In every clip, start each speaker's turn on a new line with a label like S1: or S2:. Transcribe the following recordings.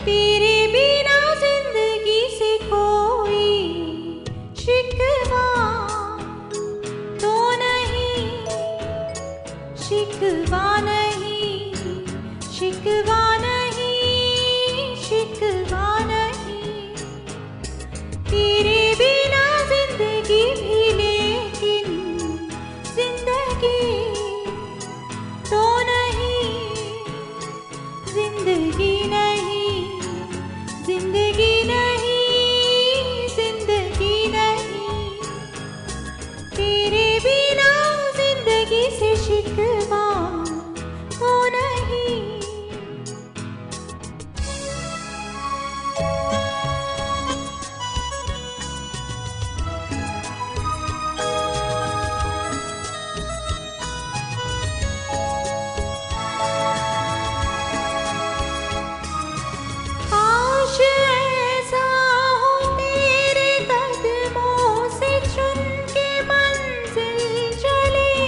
S1: तेरे बिना जिंदगी से कोई शिकवा तो नहीं, शिकवा नहीं, शिकवा नहीं, शिकवा नहीं। तेरे बिना जिंदगी भी लेकिन जिंदगी तो नहीं, जिंदगी नहीं, जिंदगी नहीं, जिंदगी नहीं। तेरे बिना जिंदगी से शिकवा तो नहीं। काश ऐसा हो तेरे कदमों से चुन के मंजिल चले,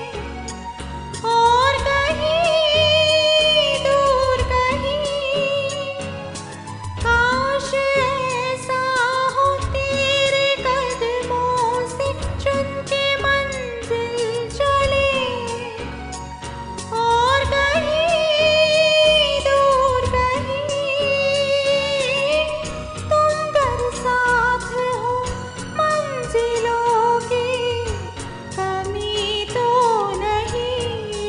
S1: और कहीं दूर कहीं। काश ऐसा हो तेरे कदमों से चुन के मंजिल चले, और कहीं दूर कहीं। तुम पर साथ हो मंजिलों की कमी तो नहीं।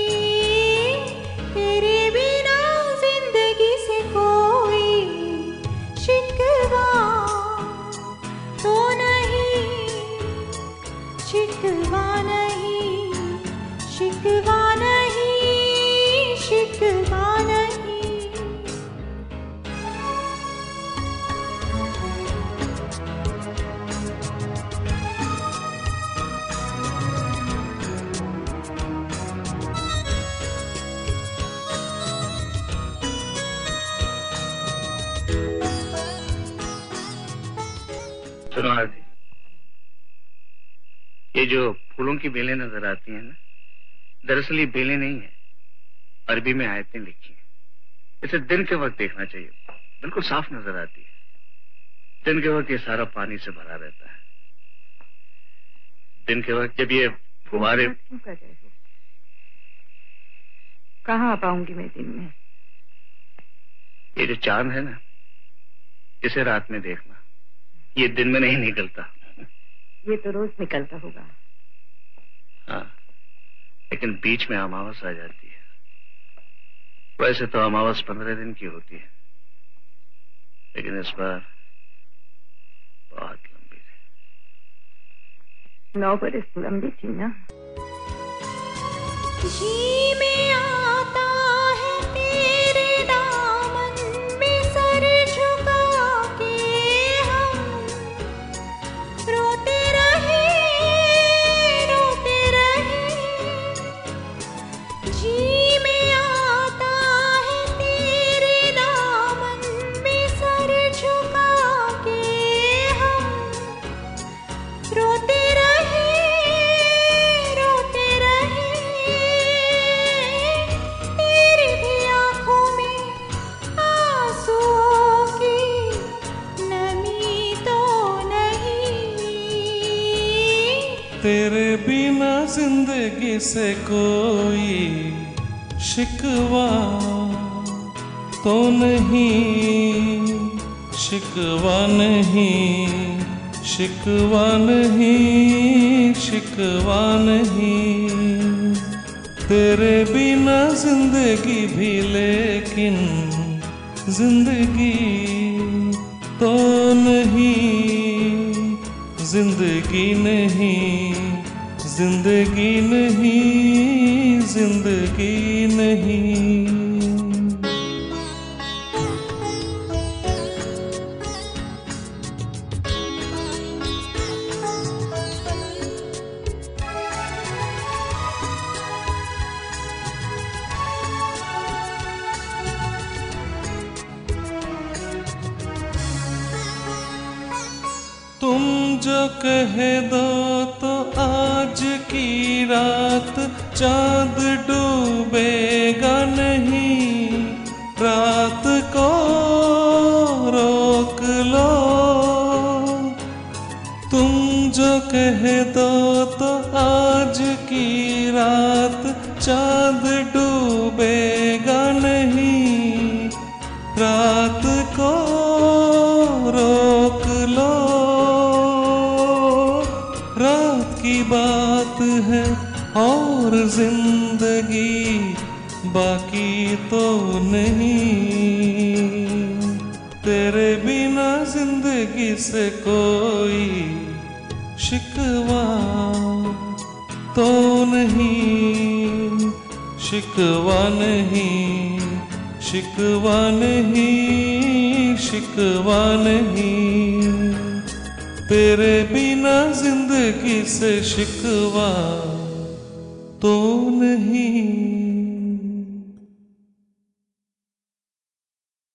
S1: तेरे बिना जिंदगी से कोई शिकवा तो नहीं, शिकवा नहीं, शिकवा नहीं, शिकवा नहीं।
S2: सुनो आदि, ये जो फूलों की बेलें नजर आती हैं ना, दरअसल ये बेलें नहीं है, अरबी में आयतें लिखी हैं। इसे दिन के वक्त देखना चाहिए, बिल्कुल साफ नजर आती है। दिन के वक्त ये सारा पानी से भरा रहता है। दिन के वक्त जब ये फुहारे।
S3: क्यों कर रहे हो? कहाँ आ पाऊंगी मैं दिन में?
S2: ये जो चांद है ना, इसे रात में देखना, ये दिन में नहीं निकलता।
S3: ये तो रोज निकलता होगा।
S2: हाँ, लेकिन बीच में अमावस आ जाती है। वैसे तो अमावस 15 दिन की होती है, लेकिन इस बार बहुत लंबी थी।
S3: 9 बरस लंबी थी ना।
S1: जी में आता है तेरे दामन में सर झुका के हम रोते रहे, रोते रहे। जी में आता है तेरे दामन में सर झुका के हम रोते रहे, रोते रहे। तेरी भी आंखों में आंसुओं की नमी तो नहीं।
S4: तेरे बिना जिंदगी से कोई शिकवा तो नहीं, शिकवा नहीं, शिकवा नहीं, शिकवा नहीं। तेरे बिना जिंदगी भी लेकिन जिंदगी तो नहीं, जिंदगी नहीं, जिंदगी नहीं, जिंदगी नहीं। तुम जो कह दो तो आज की रात चांद डूबेगा नहीं, रात को चांद डूबेगा नहीं, रात को रोक लो। रात की बात है और जिंदगी बाकी तो नहीं। तेरे बिना जिंदगी से कोई शिकवा तो नहीं, शिकवा नहीं, शिकवा नहीं, शिकवा नहीं। तेरे बिना जिंदगी से शिकवा तो नहीं।